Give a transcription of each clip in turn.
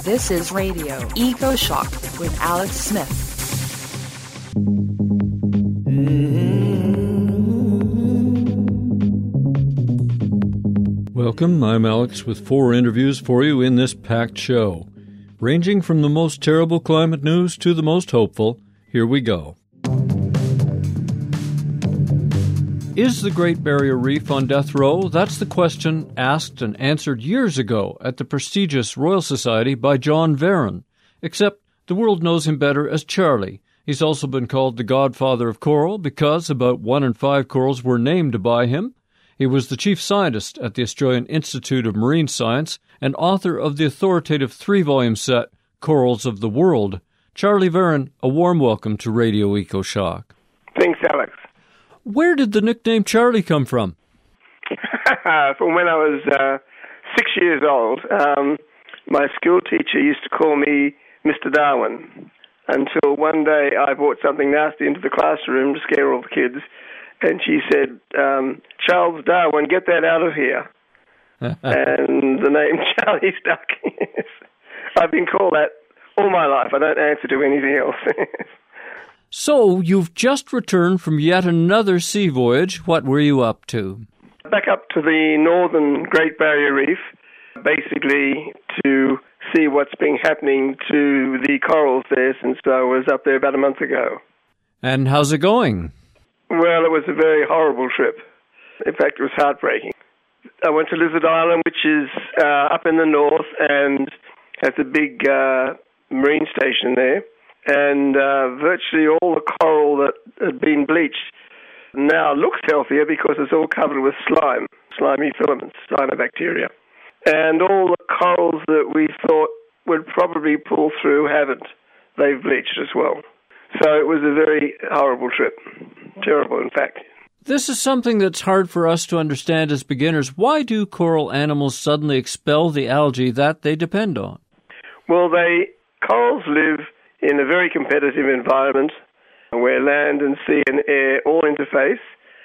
This is Radio Eco Shock with Alex Smith. Welcome, I'm Alex with 4 interviews for you in this packed show. Ranging from the most terrible climate news to the most hopeful, here we go. Is the Great Barrier Reef on death row? That's the question asked and answered years ago at the prestigious Royal Society by John Verren. Except the world knows him better as Charlie. He's also been called the godfather of coral because about 1 in 5 corals were named by him. He was the chief scientist at the Australian Institute of Marine Science and author of the authoritative 3-volume set, Corals of the World. Charlie Verren, a warm welcome to Radio Eco Shock. Thanks, Alex. Where did the nickname Charlie come from? From when I was 6 years old. My school teacher used to call me Mr. Darwin until one day I brought something nasty into the classroom to scare all the kids. And she said, Charles Darwin, get that out of here. And the name Charlie stuck. I've been called that all my life. I don't answer to anything else. So, you've just returned from yet another sea voyage. What were you up to? Back up to the northern Great Barrier Reef, basically to see what's been happening to the corals there since I was up there about a month ago. And how's it going? Well, it was a very horrible trip. In fact, it was heartbreaking. I went to Lizard Island, which is up in the north and has a big marine station there. And virtually all the coral that had been bleached now looks healthier because it's all covered with slime, slimy filaments, cyanobacteria. And all the corals that we thought would probably pull through haven't. They've bleached as well. So it was a very horrible trip. Terrible, in fact. This is something that's hard for us to understand as beginners. Why do coral animals suddenly expel the algae that they depend on? Well, corals live in a very competitive environment where land and sea and air all interface,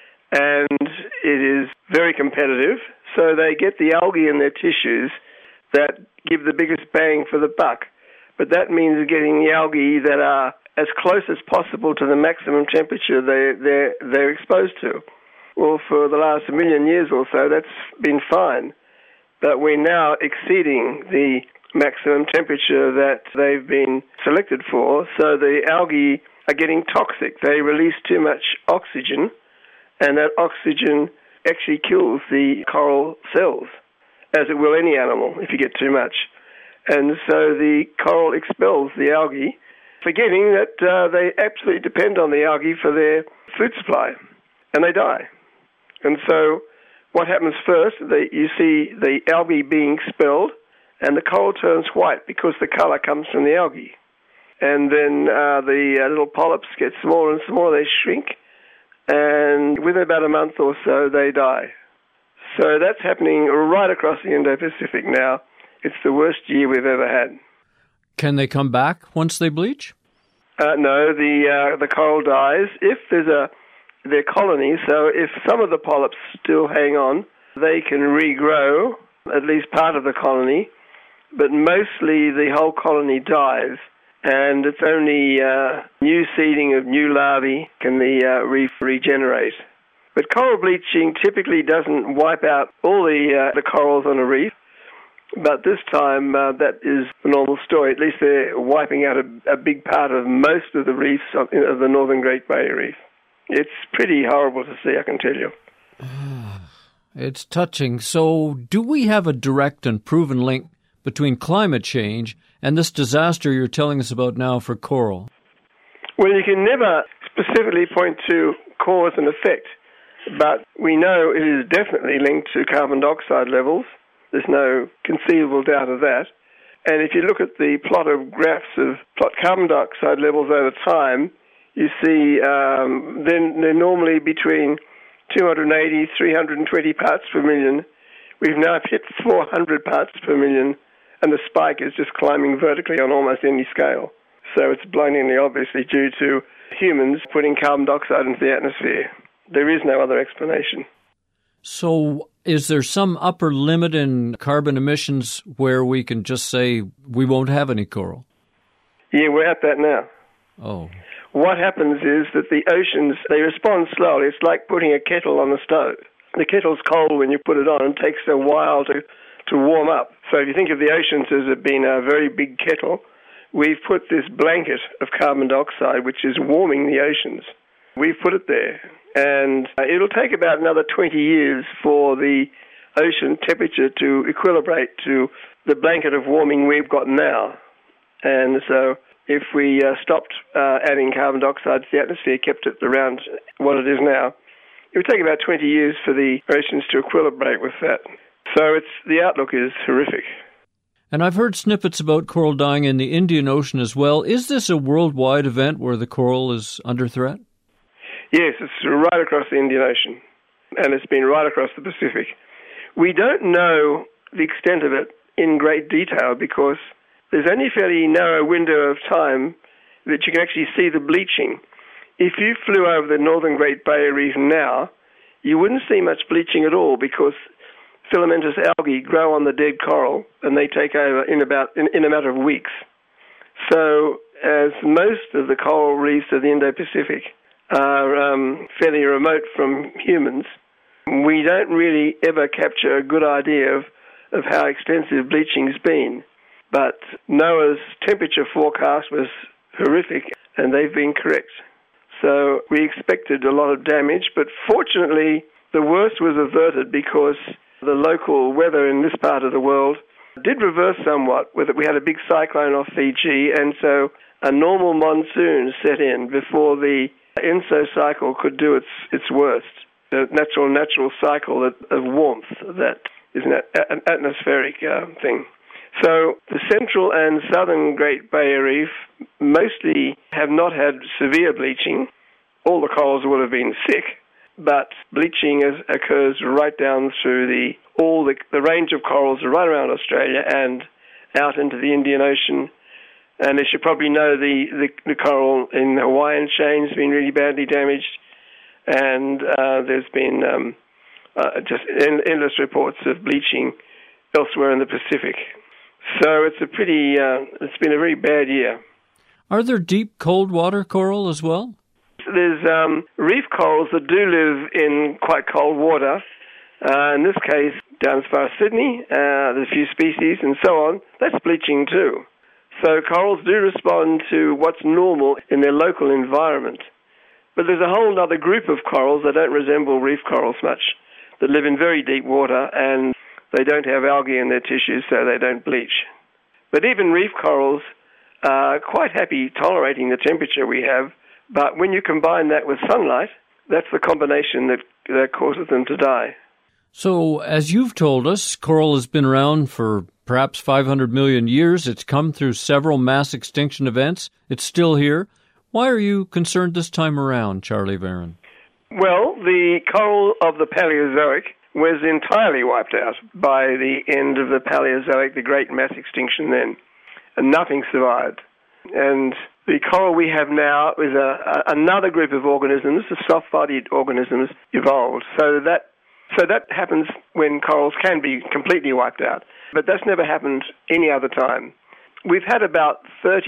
and it is very competitive. So they get the algae in their tissues that give the biggest bang for the buck. But that means getting the algae that are as close as possible to the maximum temperature they're exposed to. Well, for the last 1 million years or so, that's been fine. But we're now exceeding the maximum temperature that they've been selected for, so the algae are getting toxic. They release too much oxygen, and that oxygen actually kills the coral cells, as it will any animal if you get too much. And so the coral expels the algae, forgetting that they absolutely depend on the algae for their food supply, and they die. And so what happens first, you see the algae being expelled, and the coral turns white because the color comes from the algae. And then the little polyps get smaller and smaller, they shrink, and within about a month or so, they die. So that's happening right across the Indo-Pacific now. It's the worst year we've ever had. Can they come back once they bleach? No, the coral dies. If they're colonies, so if some of the polyps still hang on, they can regrow, at least part of the colony, but mostly the whole colony dies, and it's only new seeding of new larvae can the reef regenerate. But coral bleaching typically doesn't wipe out all the corals on a reef, but this time that is the normal story. At least they're wiping out a big part of most of the reefs of the northern Great Barrier Reef. It's pretty horrible to see, I can tell you. It's touching. So do we have a direct and proven link between climate change and this disaster you're telling us about now for coral? Well, you can never specifically point to cause and effect, but we know it is definitely linked to carbon dioxide levels. There's no conceivable doubt of that. And if you look at the plot carbon dioxide levels over time, you see then they're normally between 280, 320 parts per million. We've now hit 400 parts per million, and the spike is just climbing vertically on almost any scale. So it's blindingly obviously due to humans putting carbon dioxide into the atmosphere. There is no other explanation. So Is there some upper limit in carbon emissions where we can just say we won't have any coral? Yeah, we're at that now. Oh. What happens is that the oceans, they respond slowly. It's like putting a kettle on the stove. The kettle's cold when you put it on and takes a while to warm up. So if you think of the oceans as being a very big kettle, we've put this blanket of carbon dioxide which is warming the oceans. We've put it there. And it'll take about another 20 years for the ocean temperature to equilibrate to the blanket of warming we've got now. And so if we stopped adding carbon dioxide to the atmosphere, kept it around what it is now, it would take about 20 years for the oceans to equilibrate with that. So the outlook is horrific. And I've heard snippets about coral dying in the Indian Ocean as well. Is this a worldwide event where the coral is under threat? Yes, it's right across the Indian Ocean, and it's been right across the Pacific. We don't know the extent of it in great detail because there's only a fairly narrow window of time that you can actually see the bleaching. If you flew over the northern Great Barrier Reef now, you wouldn't see much bleaching at all because filamentous algae grow on the dead coral and they take over in a matter of weeks. So as most of the coral reefs of the Indo-Pacific are fairly remote from humans, we don't really ever capture a good idea of how extensive bleaching's been. But NOAA's temperature forecast was horrific, and they've been correct. So we expected a lot of damage, but fortunately the worst was averted because the local weather in this part of the world did reverse somewhat. We had a big cyclone off Fiji, and so a normal monsoon set in before the ENSO cycle could do its worst. The natural cycle of warmth that is an atmospheric thing. So the central and southern Great Barrier Reef mostly have not had severe bleaching. All the corals will have been sick, but bleaching occurs right down through the range of corals right around Australia and out into the Indian Ocean. And as you probably know, the coral in the Hawaiian chain has been really badly damaged, and there's been just endless reports of bleaching elsewhere in the Pacific. So it's it's been a very bad year. Are there deep cold water coral as well? There's reef corals that do live in quite cold water. In this case, down as far as Sydney, there's a few species and so on. That's bleaching too. So corals do respond to what's normal in their local environment. But there's a whole other group of corals that don't resemble reef corals much, that live in very deep water and they don't have algae in their tissues, so they don't bleach. But even reef corals are quite happy tolerating the temperature we have, but when you combine that with sunlight, that's the combination that causes them to die. So, as you've told us, coral has been around for perhaps 500 million years. It's come through several mass extinction events. It's still here. Why are you concerned this time around, Charlie Varon? Well, the coral of the Paleozoic was entirely wiped out by the end of the Paleozoic, the great mass extinction then, and nothing survived. And the coral we have now is another group of organisms, the soft-bodied organisms, evolved. So that happens when corals can be completely wiped out, but that's never happened any other time. We've had about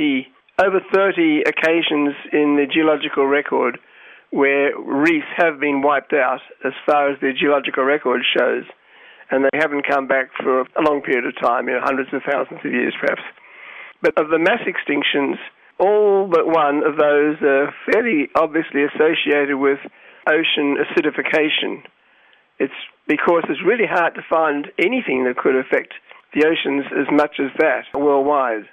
over 30 occasions in the geological record where reefs have been wiped out as far as the geological record shows, and they haven't come back for a long period of time, hundreds of thousands of years perhaps. But of the mass extinctions, all but one of those are fairly obviously associated with ocean acidification. It's because it's really hard to find anything that could affect the oceans as much as that worldwide.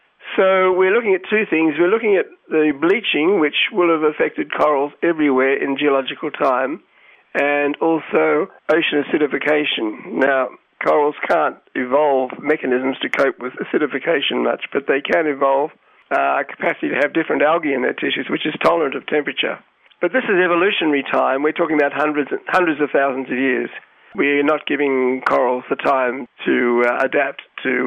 So we're looking at two things. We're looking at the bleaching, which will have affected corals everywhere in geological time, and also ocean acidification. Now, corals can't evolve mechanisms to cope with acidification much, but they can evolve a capacity to have different algae in their tissues, which is tolerant of temperature. But this is evolutionary time. We're talking about hundreds of thousands of years. We're not giving corals the time to adapt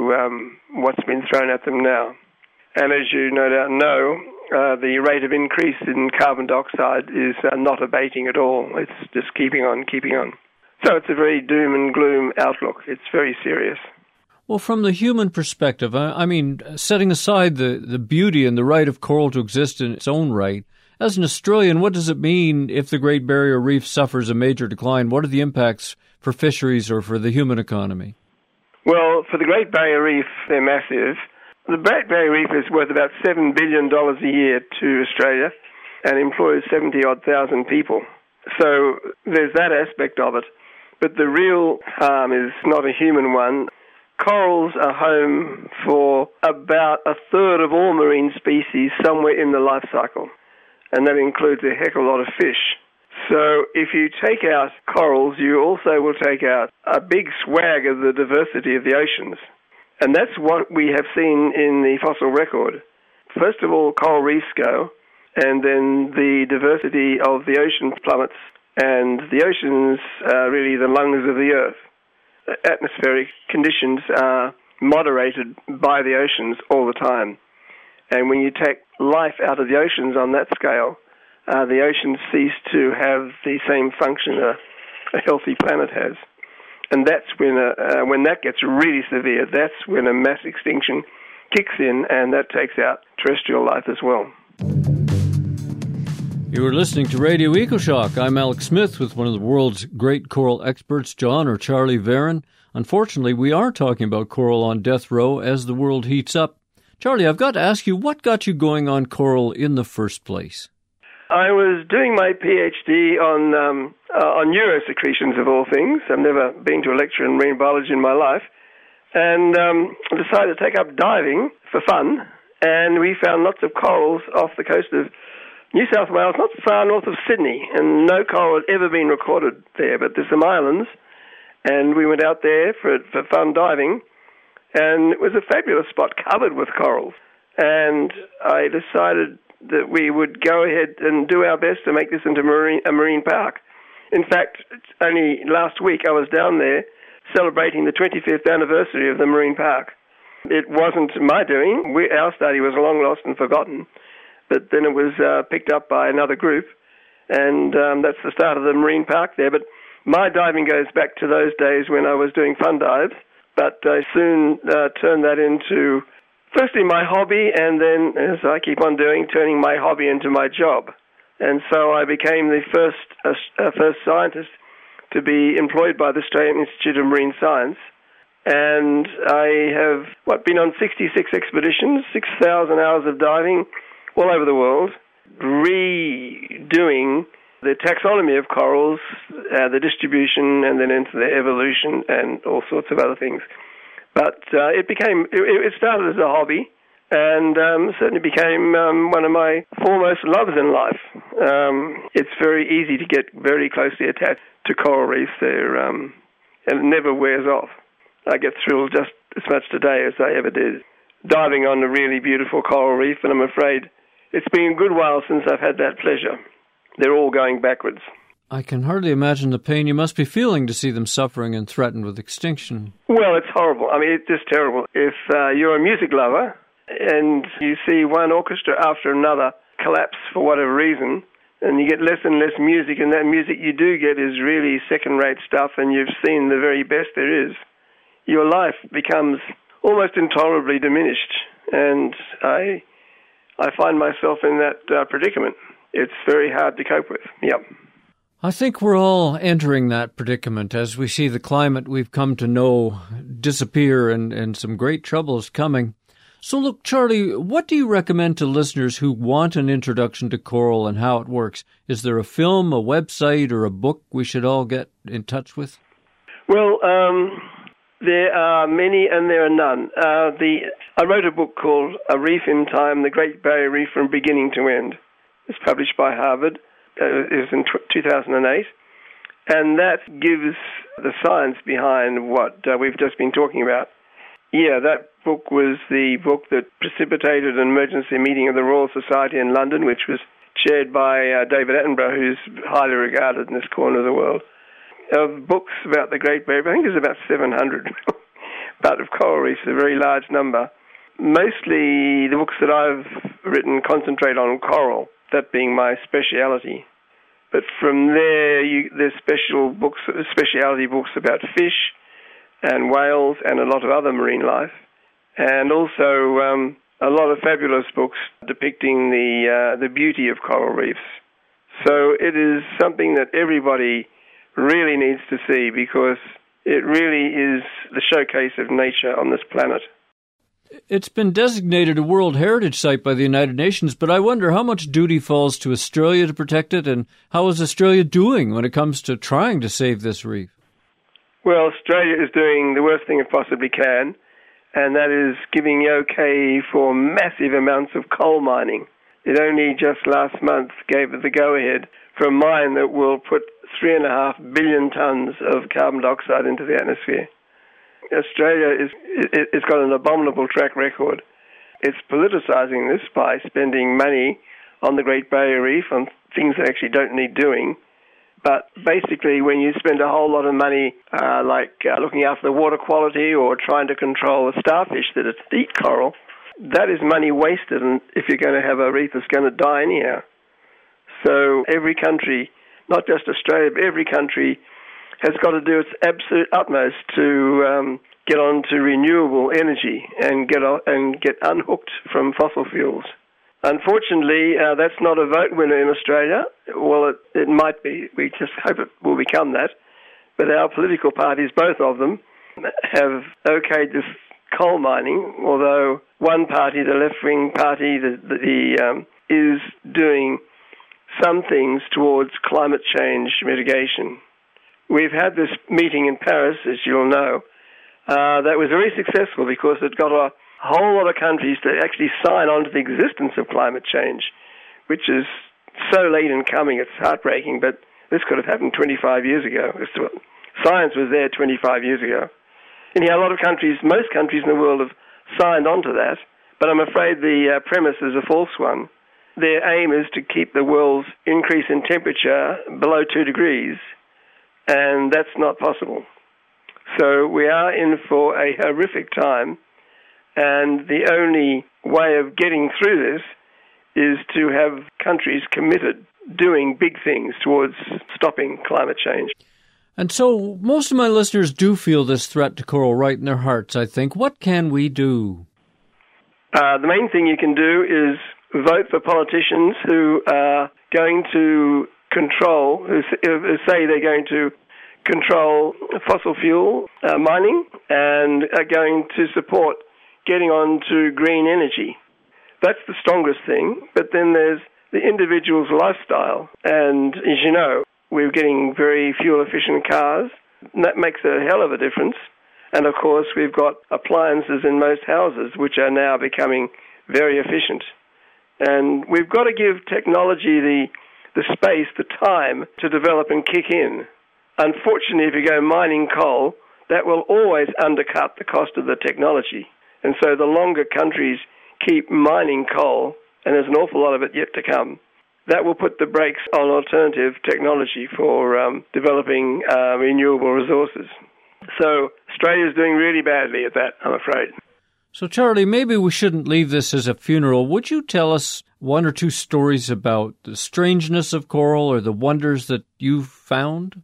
to what's been thrown at them now. And as you no doubt know, the rate of increase in carbon dioxide is not abating at all. It's just keeping on. So it's a very doom and gloom outlook. It's very serious. Well, from the human perspective, I mean, setting aside the beauty and the right of coral to exist in its own right, as an Australian, what does it mean if the Great Barrier Reef suffers a major decline? What are the impacts for fisheries or for the human economy? Well, for the Great Barrier Reef, they're massive. The Great Barrier Reef is worth about $7 billion a year to Australia and employs 70-odd thousand people. So there's that aspect of it. But the real harm is not a human one. Corals are home for about a third of all marine species somewhere in the life cycle, and that includes a heck of a lot of fish. So if you take out corals, you also will take out a big swag of the diversity of the oceans. And that's what we have seen in the fossil record. First of all, coral reefs go, and then the diversity of the ocean plummets, and the oceans are really the lungs of the earth. Atmospheric conditions are moderated by the oceans all the time. And when you take life out of the oceans on that scale, the oceans cease to have the same function a healthy planet has. And that's when that gets really severe, that's when a mass extinction kicks in, and that takes out terrestrial life as well. You are listening to Radio EcoShock. I'm Alex Smith with one of the world's great coral experts, John or Charlie Varon. Unfortunately, we are talking about coral on death row as the world heats up. Charlie, I've got to ask you, what got you going on coral in the first place? I was doing my PhD on neurosecretions, of all things. I've never been to a lecture in marine biology in my life. And I decided to take up diving for fun. And we found lots of corals off the coast of New South Wales, not far north of Sydney, and no coral had ever been recorded there, but there's some islands, and we went out there for fun diving, and it was a fabulous spot covered with corals, and I decided that we would go ahead and do our best to make this into a marine park. In fact, only last week I was down there celebrating the 25th anniversary of the marine park. It wasn't my doing. Our study was long lost and forgotten. But then it was picked up by another group, and that's the start of the marine park there. But my diving goes back to those days when I was doing fun dives, but I soon turned that into, firstly, my hobby, and then, as I keep on doing, turning my hobby into my job. And so I became the first scientist to be employed by the Australian Institute of Marine Science. And I have, been on 66 expeditions, 6,000 hours of diving, all over the world, redoing the taxonomy of corals, the distribution, and then into the evolution and all sorts of other things. But it started as a hobby, and certainly became one of my foremost loves in life. It's very easy to get very closely attached to coral reefs there, and it never wears off. I get thrilled just as much today as I ever did diving on a really beautiful coral reef, and I'm afraid it's been a good while since I've had that pleasure. They're all going backwards. I can hardly imagine the pain you must be feeling to see them suffering and threatened with extinction. Well, it's horrible. I mean, it's just terrible. If you're a music lover and you see one orchestra after another collapse for whatever reason, and you get less and less music, and that music you do get is really second-rate stuff, and you've seen the very best there is, your life becomes almost intolerably diminished. And I find myself in that predicament. It's very hard to cope with. Yep. I think we're all entering that predicament as we see the climate we've come to know disappear and some great troubles coming. So look, Charlie, what do you recommend to listeners who want an introduction to coral and how it works? Is there a film, a website, or a book we should all get in touch with? Well, there are many and there are none. I wrote a book called A Reef in Time, The Great Barrier Reef from Beginning to End. It's published by Harvard. It was in 2008. And that gives the science behind what we've just been talking about. Yeah, that book was the book that precipitated an emergency meeting of the Royal Society in London, which was chaired by David Attenborough, who's highly regarded in this corner of the world. Of books about the Great Barrier, I think there's about 700. But of coral reefs, a very large number. Mostly the books that I've written concentrate on coral, that being my speciality. But from there, there's specialty books about fish and whales and a lot of other marine life, and also a lot of fabulous books depicting the beauty of coral reefs. So it is something that everybody really needs to see, because it really is the showcase of nature on this planet. It's been designated a World Heritage Site by the United Nations, but I wonder how much duty falls to Australia to protect it, and how is Australia doing when it comes to trying to save this reef? Well, Australia is doing the worst thing it possibly can, and that is giving the okay for massive amounts of coal mining. It only just last month gave it the go-ahead for a mine that will put 3.5 billion tonnes of carbon dioxide into the atmosphere. Australia it's got an abominable track record. It's politicising this by spending money on the Great Barrier Reef on things that actually don't need doing. But basically, when you spend a whole lot of money, looking after the water quality or trying to control the starfish that eat coral, that is money wasted, and if you're going to have a reef that's going to die anyhow. So every country, not just Australia, but every country has got to do its absolute utmost to get on to renewable energy and get unhooked from fossil fuels. Unfortunately, that's not a vote winner in Australia. Well, it might be. We just hope it will become that. But our political parties, both of them, have okayed this coal mining, although one party, the left-wing party, is doing some things towards climate change mitigation. We've had this meeting in Paris, as you'll know, that was very successful because it got a whole lot of countries to actually sign on to the existence of climate change, which is so late in coming, it's heartbreaking, but this could have happened 25 years ago. Science was there 25 years ago. Anyhow, most countries in the world have signed on to that, but I'm afraid the premise is a false one. Their aim is to keep the world's increase in temperature below 2 degrees, and that's not possible. So we are in for a horrific time, and the only way of getting through this is to have countries committed doing big things towards stopping climate change. And so most of my listeners do feel this threat to coral right in their hearts, I think. What can we do? The main thing you can do is vote for politicians who are going to control, who say they're going to control fossil fuel mining and are going to support getting on to green energy. That's the strongest thing. But then there's the individual's lifestyle. And as you know, we're getting very fuel-efficient cars, and that makes a hell of a difference. And, of course, we've got appliances in most houses, which are now becoming very efficient. And we've got to give technology the space, the time to develop and kick in. Unfortunately, if you go mining coal, that will always undercut the cost of the technology. And so the longer countries keep mining coal, and there's an awful lot of it yet to come, that will put the brakes on alternative technology for developing renewable resources. So Australia's doing really badly at that, I'm afraid. So, Charlie, maybe we shouldn't leave this as a funeral. Would you tell us one or two stories about the strangeness of coral or the wonders that you've found?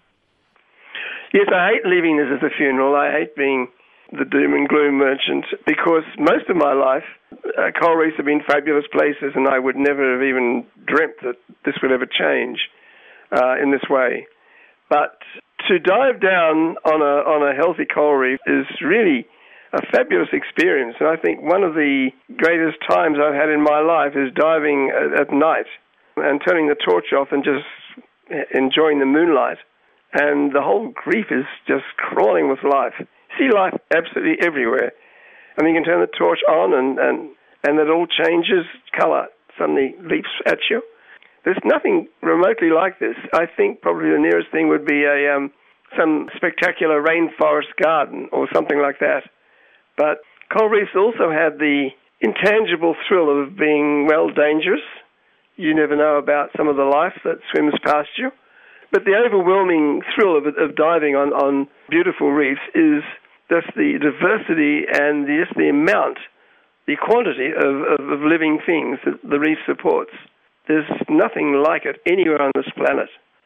Yes, I hate leaving this as a funeral. I hate being the doom and gloom merchant, because most of my life, coral reefs have been fabulous places, and I would never have even dreamt that this would ever change in this way. But to dive down on a healthy coral reef is really a fabulous experience, and I think one of the greatest times I've had in my life is diving at night and turning the torch off and just enjoying the moonlight. And the whole reef is just crawling with life. See life absolutely everywhere. I mean, you can turn the torch on and it all changes colour, suddenly leaps at you. There's nothing remotely like this. I think probably the nearest thing would be some spectacular rainforest garden or something like that. But coral reefs also have the intangible thrill of being, well, dangerous. You never know about some of the life that swims past you. But the overwhelming thrill of diving on beautiful reefs is just the diversity and the amount, the quantity of living things that the reef supports. There's nothing like it anywhere on this planet.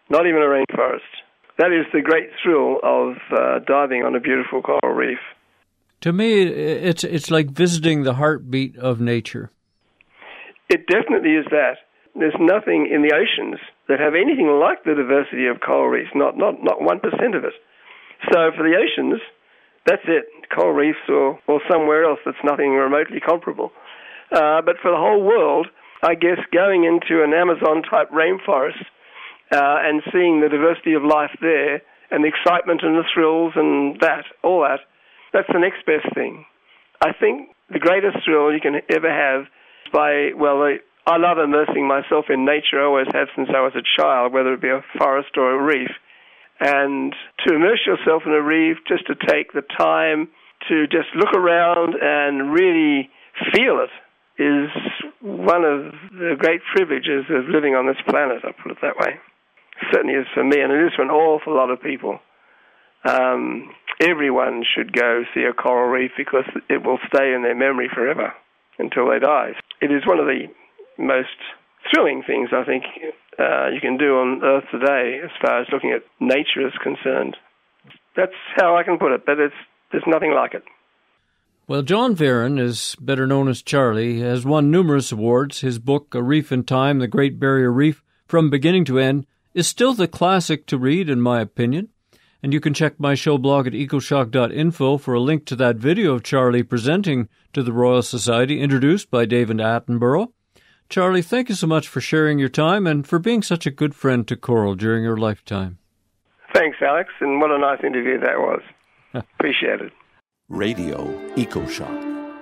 not even a rainforest. That is the great thrill of diving on a beautiful coral reef. To me, it's like visiting the heartbeat of nature. It definitely is that. There's nothing in the oceans that have anything like the diversity of coral reefs, not 1% of it. So for the oceans, that's it, coral reefs or somewhere else that's nothing remotely comparable. But for the whole world, I guess going into an Amazon-type rainforest and seeing the diversity of life there and the excitement and the thrills and all that, that's the next best thing. I think the greatest thrill you can ever have is I love immersing myself in nature. I always have since I was a child, whether it be a forest or a reef. And to immerse yourself in a reef, just to take the time to just look around and really feel it, is one of the great privileges of living on this planet, I'll put it that way. It certainly is for me, and it is for an awful lot of people. Everyone should go see a coral reef because it will stay in their memory forever until they die. It is one of the most thrilling things, I think, you can do on Earth today as far as looking at nature is concerned. That's how I can put it, but there's nothing like it. Well, John Verren is better known as Charlie, has won numerous awards. His book, A Reef in Time, The Great Barrier Reef, From Beginning to End, is still the classic to read, in my opinion. And you can check my show blog at ecoshock.info for a link to that video of Charlie presenting to the Royal Society, introduced by David Attenborough. Charlie, thank you so much for sharing your time and for being such a good friend to coral during your lifetime. Thanks, Alex, and what a nice interview that was. Appreciate it. Radio EcoShock.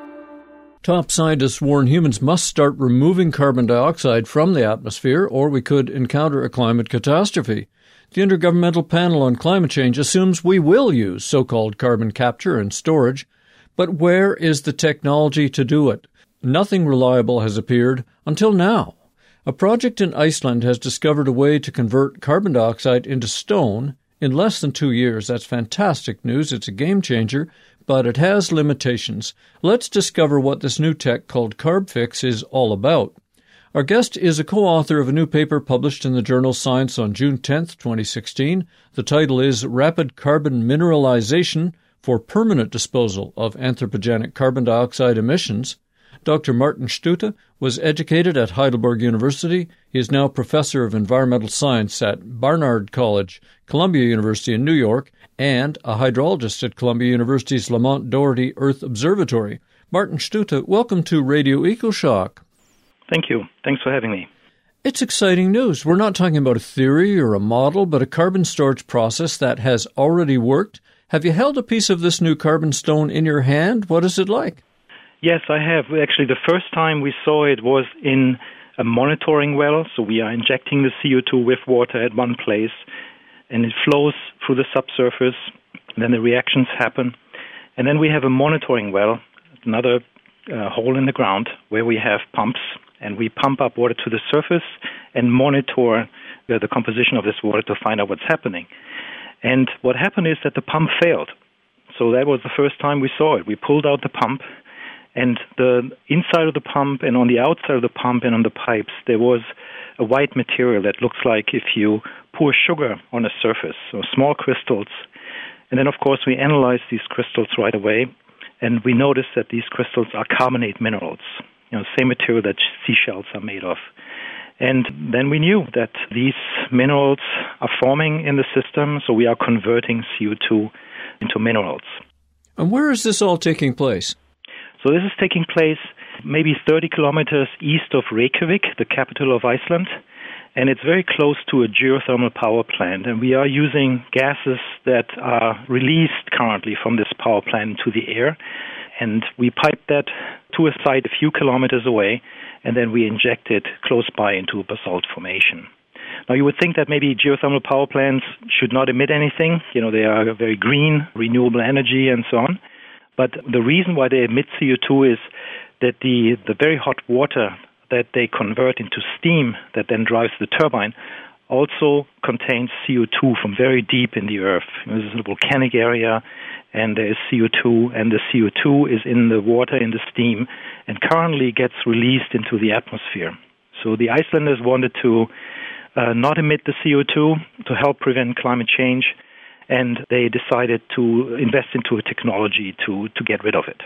Top scientists warn humans must start removing carbon dioxide from the atmosphere, or we could encounter a climate catastrophe. The Intergovernmental Panel on Climate Change assumes we will use so-called carbon capture and storage, but where is the technology to do it? Nothing reliable has appeared until now. A project in Iceland has discovered a way to convert carbon dioxide into stone in less than 2 years. That's fantastic news. It's a game changer, but it has limitations. Let's discover what this new tech called CarbFix is all about. Our guest is a co-author of a new paper published in the journal Science on June 10, 2016. The title is Rapid Carbon Mineralization for Permanent Disposal of Anthropogenic Carbon Dioxide Emissions. Dr. Martin Stutte was educated at Heidelberg University. He is now professor of environmental science at Barnard College, Columbia University in New York, and a hydrologist at Columbia University's Lamont Doherty Earth Observatory. Martin Stutte, welcome to Radio EcoShock. Thank you. Thanks for having me. It's exciting news. We're not talking about a theory or a model, but a carbon storage process that has already worked. Have you held a piece of this new carbon stone in your hand? What is it like? Yes, I have. Actually, the first time we saw it was in a monitoring well. So we are injecting the CO2 with water at one place, and it flows through the subsurface. Then the reactions happen. And then we have a monitoring well, another hole in the ground, where we have pumps, and we pump up water to the surface and monitor the composition of this water to find out what's happening. And what happened is that the pump failed. So that was the first time we saw it. We pulled out the pump, and the inside of the pump and on the outside of the pump and on the pipes, there was a white material that looks like if you pour sugar on a surface, so small crystals. And then, of course, we analyzed these crystals right away, and we noticed that these crystals are carbonate minerals, same material that seashells are made of. And then we knew that these minerals are forming in the system, so we are converting CO2 into minerals. And where is this all taking place? So this is taking place maybe 30 kilometers east of Reykjavik, the capital of Iceland, and it's very close to a geothermal power plant. And we are using gases that are released currently from this power plant into the air, and we pipe that to a site a few kilometers away, and then we inject it close by into a basalt formation. Now, you would think that maybe geothermal power plants should not emit anything. They are very green, renewable energy, and so on. But the reason why they emit CO2 is that the very hot water that they convert into steam that then drives the turbine also contains CO2 from very deep in the earth. This is a volcanic area, and there is CO2, and the CO2 is in the water, in the steam, and currently gets released into the atmosphere. So the Icelanders wanted to not emit the CO2 to help prevent climate change, and they decided to invest into a technology to get rid of it.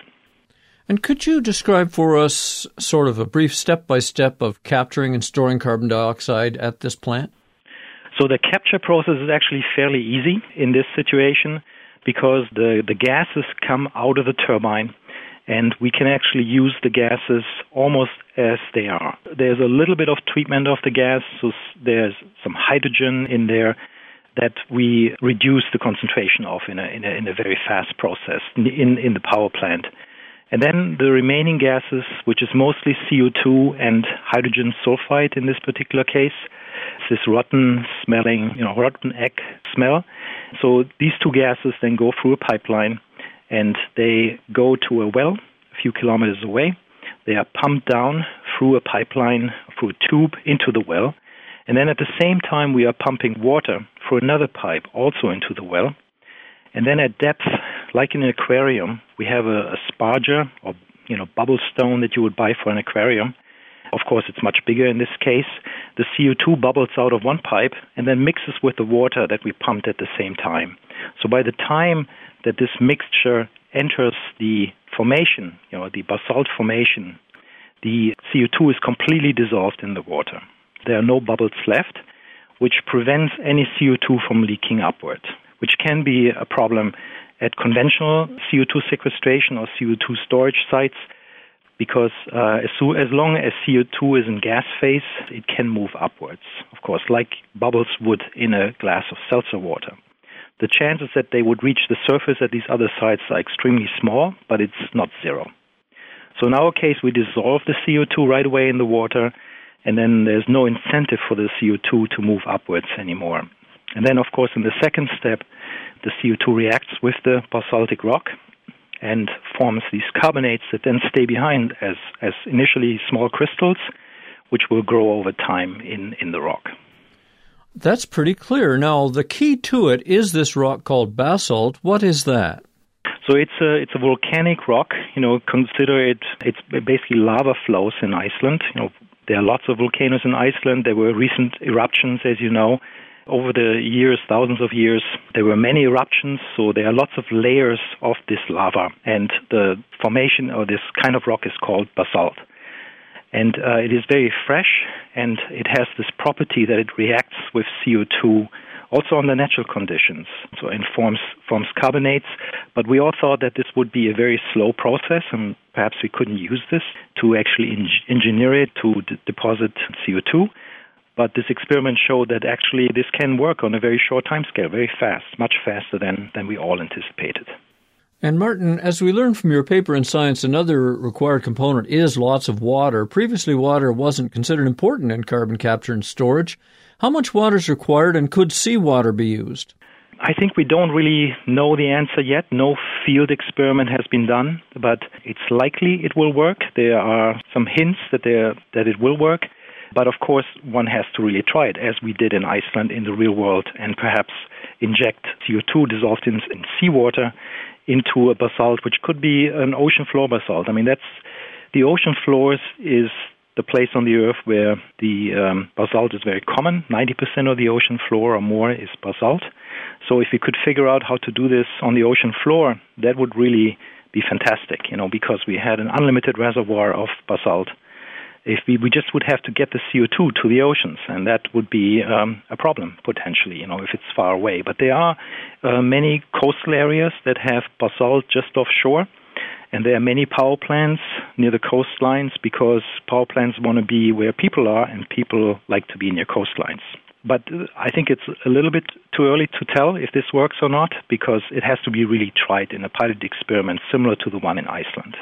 And could you describe for us sort of a brief step-by-step of capturing and storing carbon dioxide at this plant? So the capture process is actually fairly easy in this situation because the gases come out of the turbine, and we can actually use the gases almost as they are. There's a little bit of treatment of the gas, so there's some hydrogen in there that we reduce the concentration of in a very fast process in the power plant. And then the remaining gases, which is mostly CO2 and hydrogen sulfide in this particular case, this rotten-smelling, rotten egg smell. So these two gases then go through a pipeline, and they go to a well a few kilometers away. They are pumped down through a pipeline, through a tube, into the well. And then at the same time, we are pumping water through another pipe also into the well. And then at depth, like in an aquarium, we have a sparger or bubble stone that you would buy for an aquarium. Of course, it's much bigger in this case. The CO2 bubbles out of one pipe and then mixes with the water that we pumped at the same time. So by the time that this mixture enters the formation, the basalt formation, the CO2 is completely dissolved in the water. There are no bubbles left, which prevents any CO2 from leaking upward, which can be a problem at conventional CO2 sequestration or CO2 storage sites, because as long as CO2 is in gas phase, it can move upwards, of course, like bubbles would in a glass of seltzer water. The chances that they would reach the surface at these other sites are extremely small, but it's not zero. So in our case, we dissolve the CO2 right away in the water, and then there's no incentive for the CO2 to move upwards anymore. And then, of course, in the second step, the CO2 reacts with the basaltic rock and forms these carbonates that then stay behind as initially small crystals, which will grow over time in the rock. That's pretty clear. Now, the key to it is this rock called basalt. What is that? So it's a volcanic rock. Consider it's basically lava flows in Iceland. There are lots of volcanoes in Iceland. There were recent eruptions, as you know. Over the years, thousands of years, there were many eruptions, so there are lots of layers of this lava. And the formation of this kind of rock is called basalt. And it is very fresh, and it has this property that it reacts with CO2 also under natural conditions. So it forms carbonates. But we all thought that this would be a very slow process, and perhaps we couldn't use this to actually engineer it to deposit CO2. But this experiment showed that actually this can work on a very short time scale, very fast, much faster than we all anticipated. And Martin, as we learned from your paper in Science, another required component is lots of water. Previously, water wasn't considered important in carbon capture and storage. How much water is required, and could seawater be used? I think we don't really know the answer yet. No field experiment has been done, but it's likely it will work. There are some hints that it will work. But of course, one has to really try it, as we did in Iceland in the real world, and perhaps inject CO2 dissolved in seawater into a basalt, which could be an ocean floor basalt. I mean, the ocean floors is the place on the Earth where the basalt is very common. 90% of the ocean floor or more is basalt. So if we could figure out how to do this on the ocean floor, that would really be fantastic, because we had an unlimited reservoir of basalt. If we just would have to get the CO2 to the oceans, and that would be a problem, potentially, if it's far away. But there are many coastal areas that have basalt just offshore, and there are many power plants near the coastlines because power plants want to be where people are, and people like to be near coastlines. But I think it's a little bit too early to tell if this works or not, because it has to be really tried in a pilot experiment similar to the one in Iceland.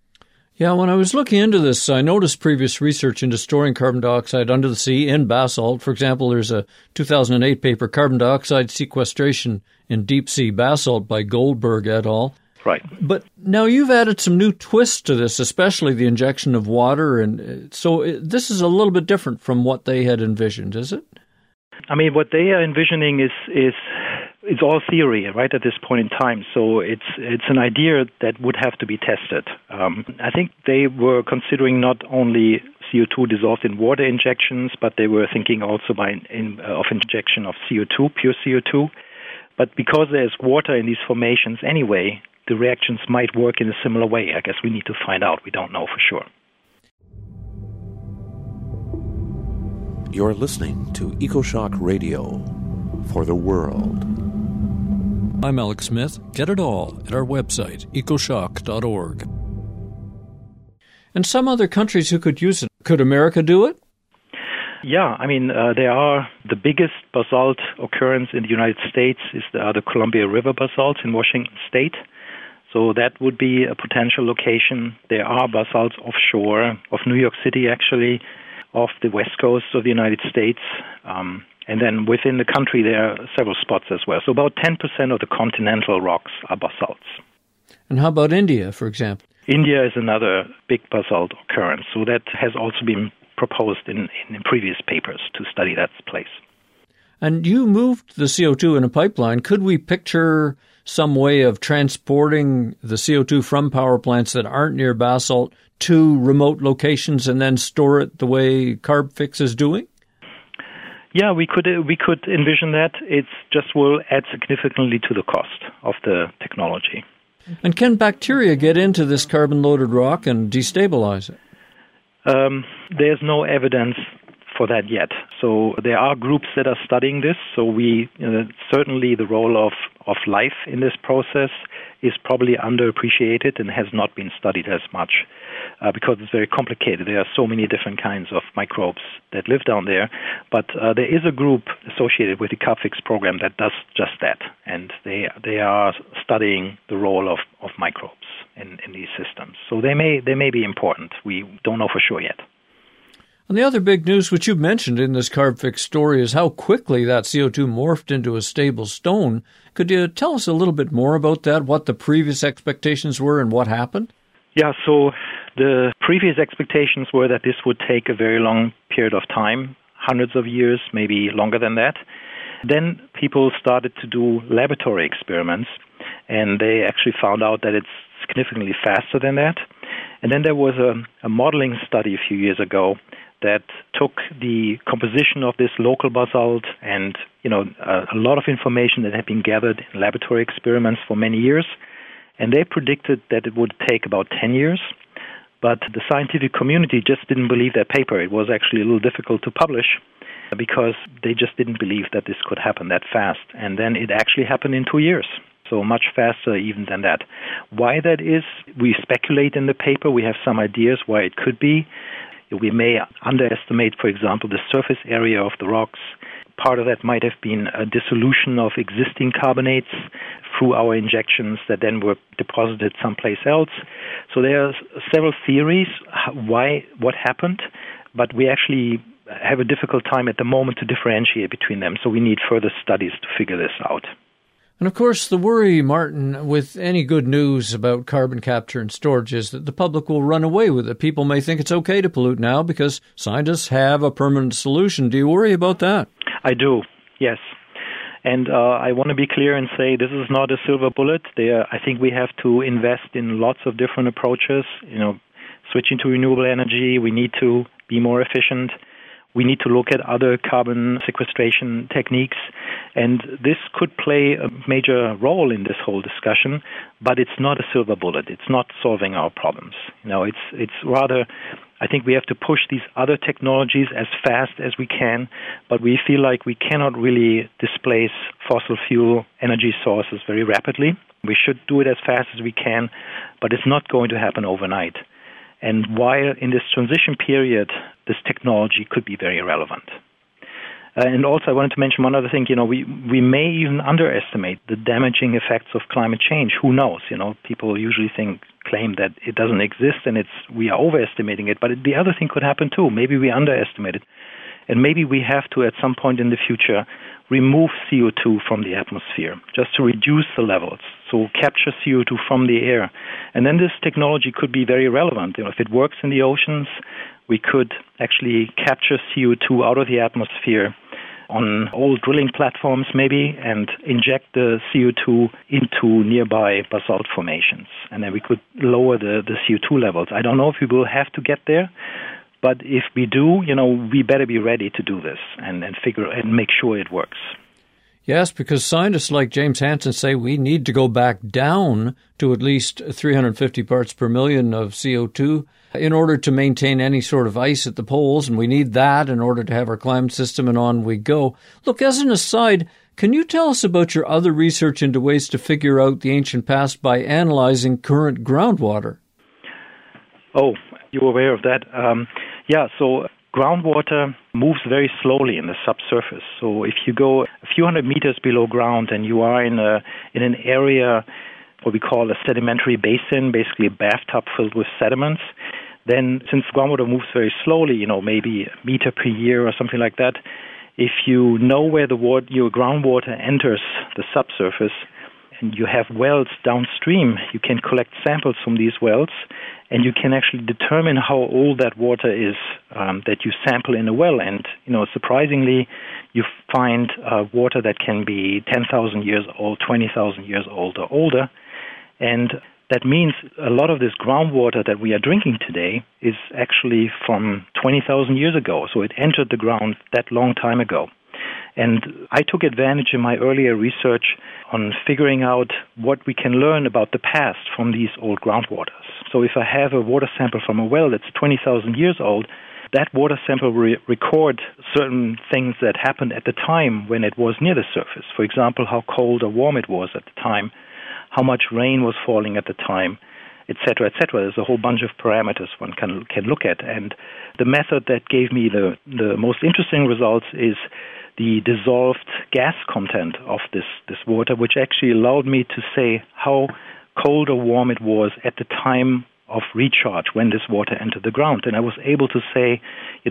Yeah, when I was looking into this, I noticed previous research into storing carbon dioxide under the sea in basalt. For example, there's a 2008 paper, Carbon Dioxide Sequestration in Deep Sea Basalt by Goldberg et al. Right. But now you've added some new twists to this, especially the injection of water. And so this is a little bit different from what they had envisioned, is it? I mean, what they are envisioning is it's all theory, right, at this point in time. So it's an idea that would have to be tested. I think they were considering not only CO2 dissolved in water injections, but they were thinking also of injection of CO2, pure CO2. But because there's water in these formations anyway, the reactions might work in a similar way. I guess we need to find out. We don't know for sure. You're listening to EcoShock Radio for the world. I'm Alex Smith. Get it all at our website, ecoshock.org. And some other countries who could use it. Could America do it? Yeah, I mean, there are the biggest basalt occurrence in the United States are the Columbia River basalts in Washington State. So that would be a potential location. There are basalts offshore of New York City, actually, off the west coast of the United States. And then within the country, there are several spots as well. So about 10% of the continental rocks are basalts. And how about India, for example? India is another big basalt occurrence. So that has also been proposed in previous papers to study that place. And you moved the CO2 in a pipeline. Could we picture some way of transporting the CO2 from power plants that aren't near basalt to remote locations and then store it the way Carbfix is doing? Yeah, we could envision that. It just will add significantly to the cost of the technology. And can bacteria get into this carbon-loaded rock and destabilize it? There's no evidence for that yet. So there are groups that are studying this. So certainly the role of life in this process is probably underappreciated and has not been studied as much because it's very complicated. There are so many different kinds of microbes that live down there. But there is a group associated with the Carbfix program that does just that. And they are studying the role of microbes in these systems. So they may be important. We don't know for sure yet. And the other big news, which you mentioned in this Carbfix story, is how quickly that CO2 morphed into a stable stone. Could you tell us a little bit more about that, what the previous expectations were and what happened? Yeah, so the previous expectations were that this would take a very long period of time, hundreds of years, maybe longer than that. Then people started to do laboratory experiments, and they actually found out that it's significantly faster than that. And then there was a modeling study a few years ago that took the composition of this local basalt and a lot of information that had been gathered in laboratory experiments for many years, and they predicted that it would take about 10 years. But the scientific community just didn't believe that paper. It was actually a little difficult to publish because they just didn't believe that this could happen that fast. And then it actually happened in 2 years. So much faster even than that. Why that is, we speculate in the paper. We have some ideas why it could be. We may underestimate, for example, the surface area of the rocks. Part of that might have been a dissolution of existing carbonates through our injections that then were deposited someplace else. So there are several theories what happened, but we actually have a difficult time at the moment to differentiate between them. So we need further studies to figure this out. And of course, the worry, Martin, with any good news about carbon capture and storage is that the public will run away with it. People may think it's okay to pollute now because scientists have a permanent solution. Do you worry about that? I do, yes. And I want to be clear and say this is not a silver bullet. I think we have to invest in lots of different approaches. Switching to renewable energy, we need to be more efficient. We need to look at other carbon sequestration techniques, and this could play a major role in this whole discussion, but it's not a silver bullet. It's not solving our problems. It's rather, I think we have to push these other technologies as fast as we can, but we feel like we cannot really displace fossil fuel energy sources very rapidly. We should do it as fast as we can, but it's not going to happen overnight. And while in this transition period, this technology could be very relevant. And also I wanted to mention one other thing. We may even underestimate the damaging effects of climate change. Who knows? People usually claim that it doesn't exist and we are overestimating it. But the other thing could happen too. Maybe we underestimate it. And maybe we have to, at some point in the future, remove CO2 from the atmosphere just to reduce the levels. So capture CO2 from the air. And then this technology could be very relevant. If it works in the oceans, we could actually capture CO2 out of the atmosphere on old drilling platforms maybe and inject the CO2 into nearby basalt formations. And then we could lower the CO2 levels. I don't know if we will have to get there, But if we do, we better be ready to do this and make sure it works. Yes, because scientists like James Hansen say we need to go back down to at least 350 parts per million of CO2 in order to maintain any sort of ice at the poles, and we need that in order to have our climate system, and on we go. Look, as an aside, can you tell us about your other research into ways to figure out the ancient past by analyzing current groundwater? Oh, you're aware of that? So groundwater moves very slowly in the subsurface. So if you go a few hundred meters below ground and you are in an area what we call a sedimentary basin, basically a bathtub filled with sediments, then since groundwater moves very slowly, maybe a meter per year or something like that, if you know where your groundwater enters the subsurface and you have wells downstream, you can collect samples from these wells and you can actually determine how old that water is that you sample in a well. And, surprisingly, you find water that can be 10,000 years old, 20,000 years old or older. And that means a lot of this groundwater that we are drinking today is actually from 20,000 years ago. So it entered the ground that long time ago. And I took advantage in my earlier research on figuring out what we can learn about the past from these old groundwaters. So if I have a water sample from a well that's 20,000 years old, that water sample will record certain things that happened at the time when it was near the surface. For example, how cold or warm it was at the time, how much rain was falling at the time, etc., etc. There's a whole bunch of parameters one can look at. And the method that gave me the most interesting results is the dissolved gas content of this water, which actually allowed me to say how cold or warm it was at the time of recharge when this water entered the ground. And I was able to say,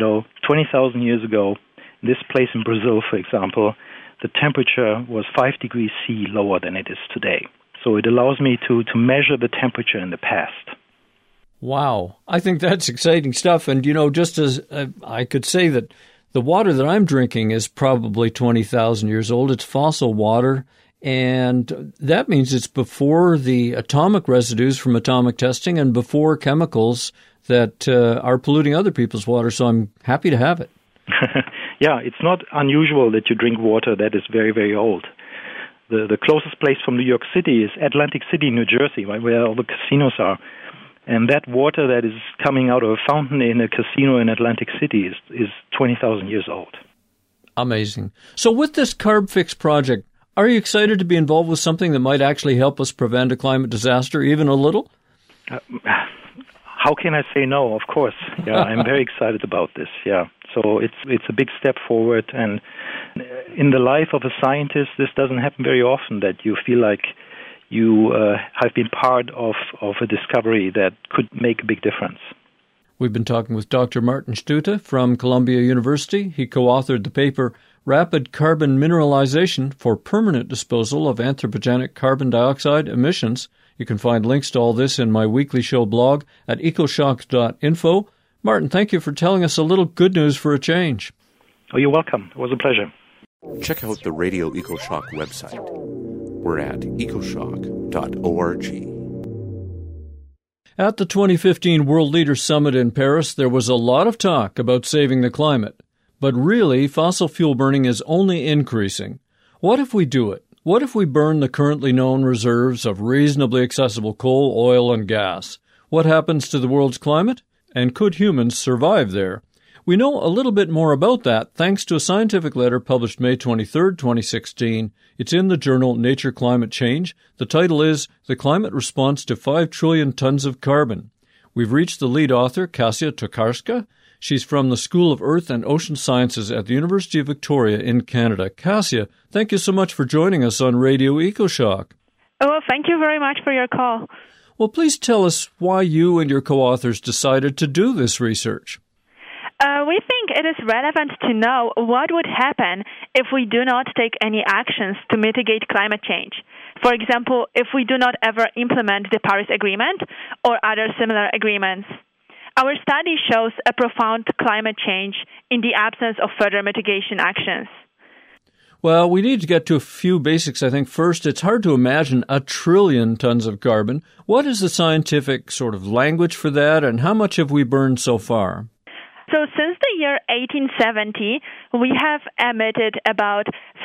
20,000 years ago, this place in Brazil, for example, the temperature was 5 degrees C lower than it is today. So it allows me to measure the temperature in the past. Wow. I think that's exciting stuff. And, just as I could say that the water that I'm drinking is probably 20,000 years old. It's fossil water. And that means it's before the atomic residues from atomic testing and before chemicals that are polluting other people's water. So I'm happy to have it. Yeah, it's not unusual that you drink water that is very, very old. The closest place from New York City is Atlantic City, New Jersey, right, where all the casinos are. And that water that is coming out of a fountain in a casino in Atlantic City is 20,000 years old. Amazing. So with this CarbFix project, are you excited to be involved with something that might actually help us prevent a climate disaster, even a little? How can I say no? Of course. Yeah, I'm very excited about this. Yeah. So it's a big step forward. And in the life of a scientist, this doesn't happen very often, that you feel like you have been part of a discovery that could make a big difference. We've been talking with Dr. Martin Stutte from Columbia University. He co-authored the paper Rapid Carbon Mineralization for Permanent Disposal of Anthropogenic Carbon Dioxide Emissions. You can find links to all this in my weekly show blog at ecoshock.info. Martin, thank you for telling us a little good news for a change. Oh, you're welcome. It was a pleasure. Check out the Radio EcoShock website. We're at ecoshock.org. At the 2015 World Leaders Summit in Paris, there was a lot of talk about saving the climate. But really, fossil fuel burning is only increasing. What if we do it? What if we burn the currently known reserves of reasonably accessible coal, oil, and gas? What happens to the world's climate? And could humans survive there? We know a little bit more about that thanks to a scientific letter published May 23, 2016. It's in the journal Nature Climate Change. The title is The Climate Response to 5 Trillion Tons of Carbon. We've reached the lead author, Kasia Tokarska. She's from the School of Earth and Ocean Sciences at the University of Victoria in Canada. Kasia, thank you so much for joining us on Radio EcoShock. Oh, thank you very much for your call. Well, please tell us why you and your co-authors decided to do this research. We think it is relevant to know what would happen if we do not take any actions to mitigate climate change. For example, if we do not ever implement the Paris Agreement or other similar agreements. Our study shows a profound climate change in the absence of further mitigation actions. Well, we need to get to a few basics, I think. First, it's hard to imagine 1 trillion tons of carbon. What is the scientific sort of language for that, and how much have we burned so far? So since the year 1870, we have emitted about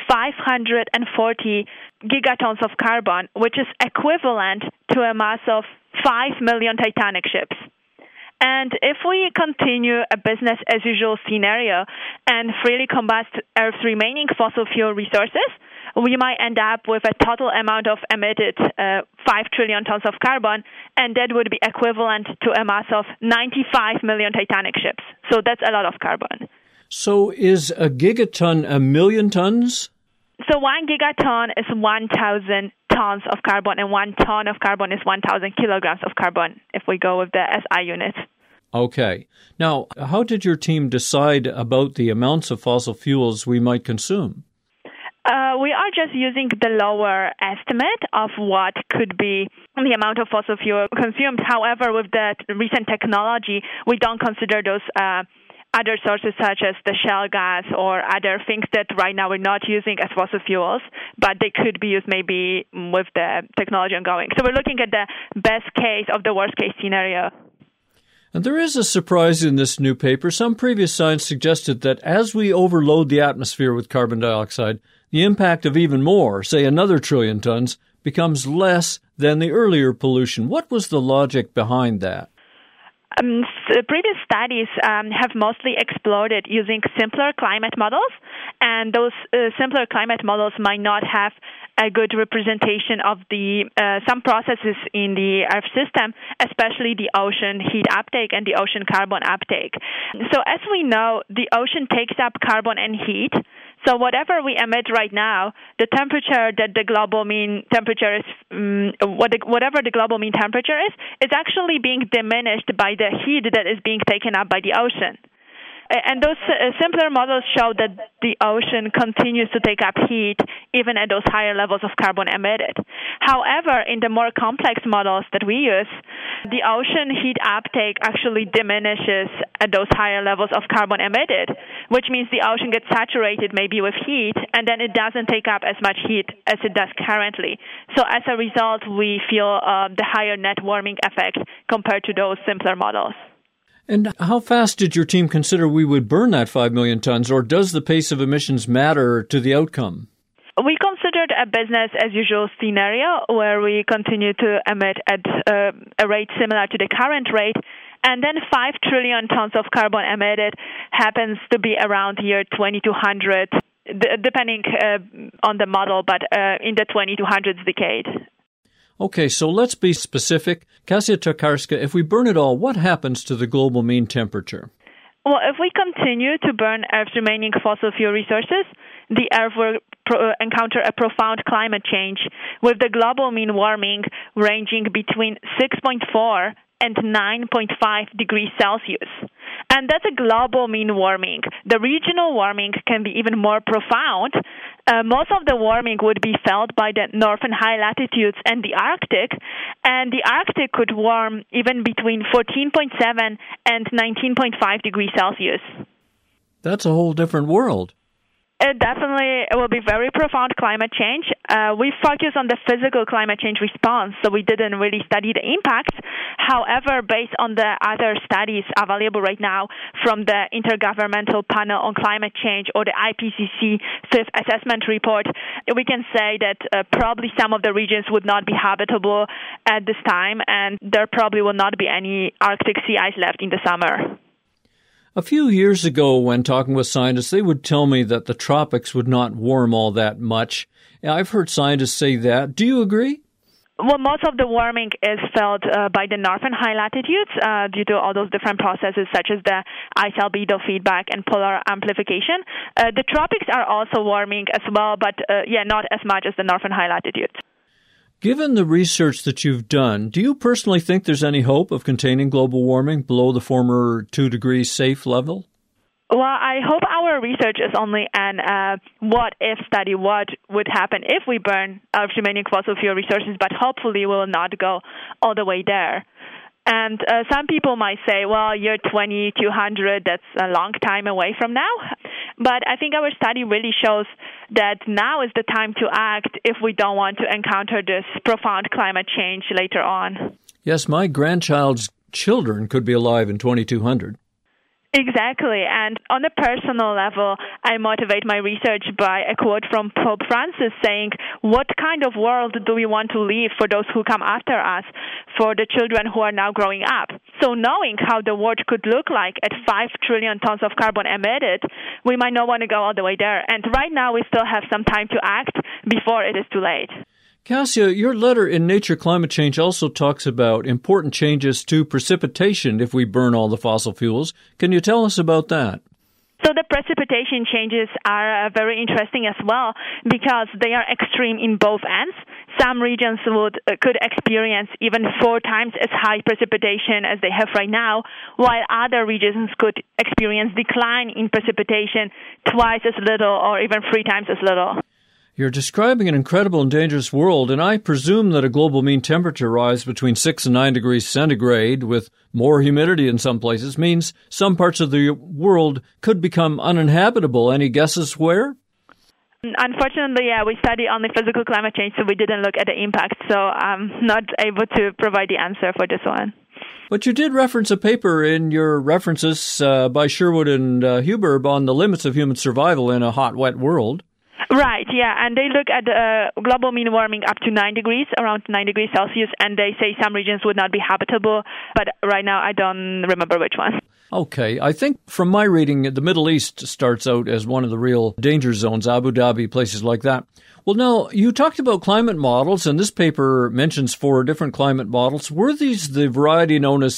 540 gigatons of carbon, which is equivalent to a mass of 5 million Titanic ships. And if we continue a business-as-usual scenario and freely combust Earth's remaining fossil fuel resources, we might end up with a total amount of emitted 5 trillion tons of carbon, and that would be equivalent to a mass of 95 million Titanic ships. So that's a lot of carbon. So is a gigaton a million tons? So 1 gigaton is 1,000 tons of carbon, and 1 ton of carbon is 1,000 kilograms of carbon, if we go with the SI unit. Okay. Now, how did your team decide about the amounts of fossil fuels we might consume? We are just using the lower estimate of what could be the amount of fossil fuel consumed. However, with the recent technology, we don't consider those other sources such as the shale gas or other things that right now we're not using as fossil fuels, but they could be used maybe with the technology ongoing. So we're looking at the best case of the worst case scenario. And there is a surprise in this new paper. Some previous science suggested that as we overload the atmosphere with carbon dioxide, the impact of even more, say another trillion tons, becomes less than the earlier pollution. What was the logic behind that? Previous studies have mostly explored using simpler climate models, and those simpler climate models might not have a good representation of the some processes in the Earth system, especially the ocean heat uptake and the ocean carbon uptake. So as we know, the ocean takes up carbon and heat. So whatever we emit right now, the temperature that the global mean temperature is, whatever the global mean temperature is actually being diminished by the heat that is being taken up by the ocean. And those simpler models show that the ocean continues to take up heat even at those higher levels of carbon emitted. However, in the more complex models that we use, the ocean heat uptake actually diminishes at those higher levels of carbon emitted, which means the ocean gets saturated maybe with heat, and then it doesn't take up as much heat as it does currently. So as a result, we feel the higher net warming effect compared to those simpler models. And how fast did your team consider we would burn that 5 million tons, or does the pace of emissions matter to the outcome? We considered a business-as-usual scenario where we continue to emit at a rate similar to the current rate, and then 5 trillion tons of carbon emitted happens to be around year 2200, depending on the model, but in the 2200s decade. Okay, so let's be specific. Kasia Tokarska, if we burn it all, what happens to the global mean temperature? Well, if we continue to burn Earth's remaining fossil fuel resources, the Earth will encounter a profound climate change, with the global mean warming ranging between 6.4 and 9.5 degrees Celsius. And that's a global mean warming. The regional warming can be even more profound. Most of the warming would be felt by the northern high latitudes and the Arctic, and the Arctic could warm even between 14.7 and 19.5 degrees Celsius. That's a whole different world. It definitely will be very profound climate change. We focus on the physical climate change response, so we didn't really study the impacts. However, based on the other studies available right now from the Intergovernmental Panel on Climate Change or the IPCC Fifth Assessment Report, we can say that probably some of the regions would not be habitable at this time, and there probably will not be any Arctic sea ice left in the summer. A few years ago, when talking with scientists, they would tell me that the tropics would not warm all that much. I've heard scientists say that. Do you agree? Well, most of the warming is felt by the northern high latitudes due to all those different processes such as the ice albedo feedback and polar amplification. The tropics are also warming as well, but not as much as the northern high latitudes. Given the research that you've done, do you personally think there's any hope of containing global warming below the former 2 degrees safe level? Well, I hope our research is only an what-if study, what would happen if we burn our remaining fossil fuel resources, but hopefully we will not go all the way there. And some people might say, well, year 2200, that's a long time away from now. But I think our study really shows that now is the time to act if we don't want to encounter this profound climate change later on. Yes, my grandchild's children could be alive in 2200. Exactly. And on a personal level, I motivate my research by a quote from Pope Francis saying, what kind of world do we want to leave for those who come after us, for the children who are now growing up? So knowing how the world could look like at 5 trillion tons of carbon emitted, we might not want to go all the way there. And right now we still have some time to act before it is too late. Cassia, your letter in Nature Climate Change also talks about important changes to precipitation if we burn all the fossil fuels. Can you tell us about that? So the precipitation changes are very interesting as well because they are extreme in both ends. Some regions could experience even 4 times as high precipitation as they have right now, while other regions could experience decline in precipitation twice as little or even 3 times as little. You're describing an incredible and dangerous world, and I presume that a global mean temperature rise between 6 and 9 degrees centigrade, with more humidity in some places, means some parts of the world could become uninhabitable. Any guesses where? Unfortunately, we study only physical climate change, so we didn't look at the impact, so I'm not able to provide the answer for this one. But you did reference a paper in your references by Sherwood and Huber on the limits of human survival in a hot, wet world. Right, yeah, and they look at global mean warming up to 9 degrees, around 9 degrees Celsius, and they say some regions would not be habitable, but right now I don't remember which one. Okay, I think from my reading, the Middle East starts out as one of the real danger zones, Abu Dhabi, places like that. Well, now, you talked about climate models, and this paper mentions 4 different climate models. Were these the variety known as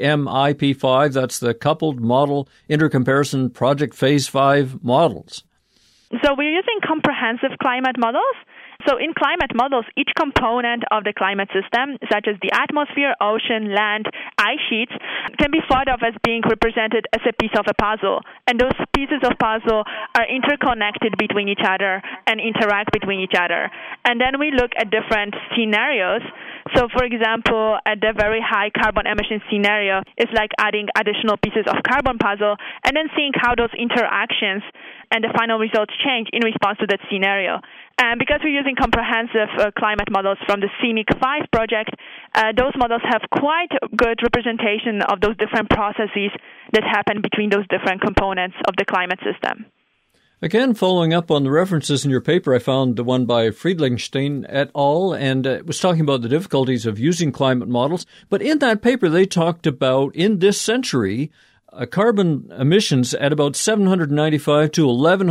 CMIP5, that's the Coupled Model Intercomparison Project Phase 5 models? So we're using comprehensive climate models. So in climate models, each component of the climate system, such as the atmosphere, ocean, land, ice sheets, can be thought of as being represented as a piece of a puzzle. And those pieces of puzzle are interconnected between each other and interact between each other. And then we look at different scenarios. So, for example, at the very high carbon emission scenario, it's like adding additional pieces of carbon puzzle and then seeing how those interactions and the final results change in response to that scenario. And because we're using comprehensive climate models from the CMIP5 project, those models have quite good representation of those different processes that happen between those different components of the climate system. Again, following up on the references in your paper, I found the one by Friedlichstein et al., and it was talking about the difficulties of using climate models. But in that paper, they talked about, in this century, carbon emissions at about 795 to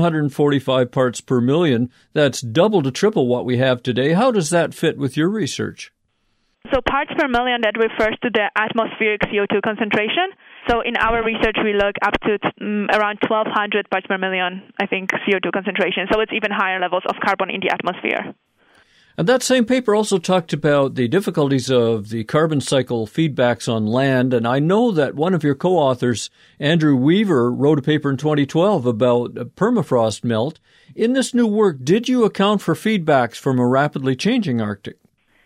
1,145 parts per million. That's double to triple what we have today. How does that fit with your research? So parts per million, that refers to the atmospheric CO2 concentration. So in our research, we look up to around 1,200 parts per million, I think, CO2 concentration. So it's even higher levels of carbon in the atmosphere. And that same paper also talked about the difficulties of the carbon cycle feedbacks on land. And I know that one of your co-authors, Andrew Weaver, wrote a paper in 2012 about permafrost melt. In this new work, did you account for feedbacks from a rapidly changing Arctic?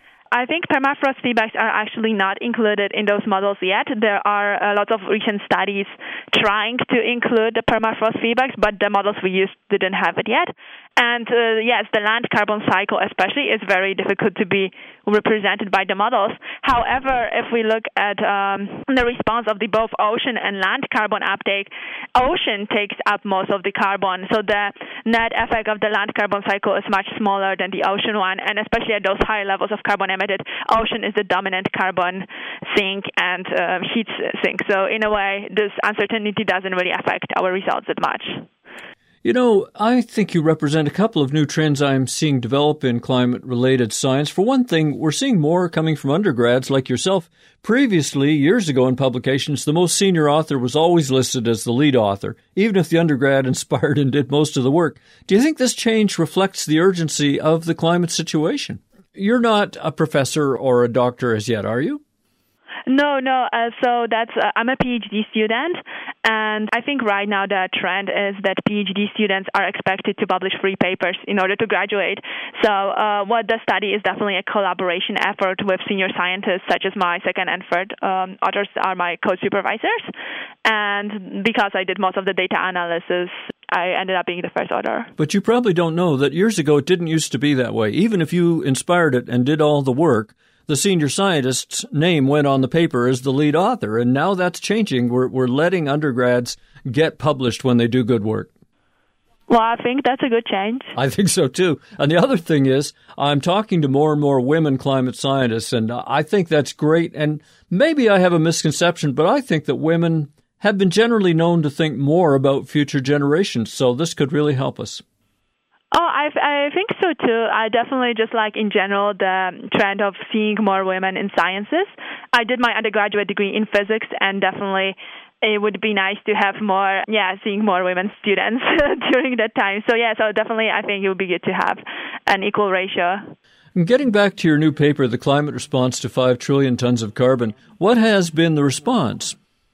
I think permafrost feedbacks are actually not included in those models yet. There are lots of recent studies trying to include the permafrost feedbacks, but the models we used didn't have it yet. And yes, the land carbon cycle especially is very difficult to be represented by the models. However, if we look at the response of the both ocean and land carbon uptake, ocean takes up most of the carbon. So the net effect of the land carbon cycle is much smaller than the ocean one, and especially at those higher levels of carbon emitted, ocean is the dominant carbon sink and heat sink. So in a way, this uncertainty doesn't really affect our results that much. You know, I think you represent a couple of new trends I'm seeing develop in climate-related science. For one thing, we're seeing more coming from undergrads like yourself. Previously, years ago in publications, the most senior author was always listed as the lead author, even if the undergrad inspired and did most of the work. Do you think this change reflects the urgency of the climate situation? You're not a professor or a doctor as yet, are you? No. So that's I'm a PhD student, and I think right now the trend is that PhD students are expected to publish 3 papers in order to graduate. So what the study is definitely a collaboration effort with senior scientists, such as my second and third authors are my co-supervisors. And because I did most of the data analysis, I ended up being the first author. But you probably don't know that years ago it didn't used to be that way. Even if you inspired it and did all the work, the senior scientist's name went on the paper as the lead author, and now that's changing. We're letting undergrads get published when they do good work. Well, I think that's a good change. I think so, too. And the other thing is, I'm talking to more and more women climate scientists, and I think that's great. And maybe I have a misconception, but I think that women have been generally known to think more about future generations, so this could really help us. Oh, I think so, too. I definitely just like, in general, the trend of seeing more women in sciences. I did my undergraduate degree in physics, and definitely it would be nice to have more, seeing more women students during that time. So definitely I think it would be good to have an equal ratio. Getting back to your new paper, The Climate Response to 5 Trillion Tons of Carbon, what has been the response?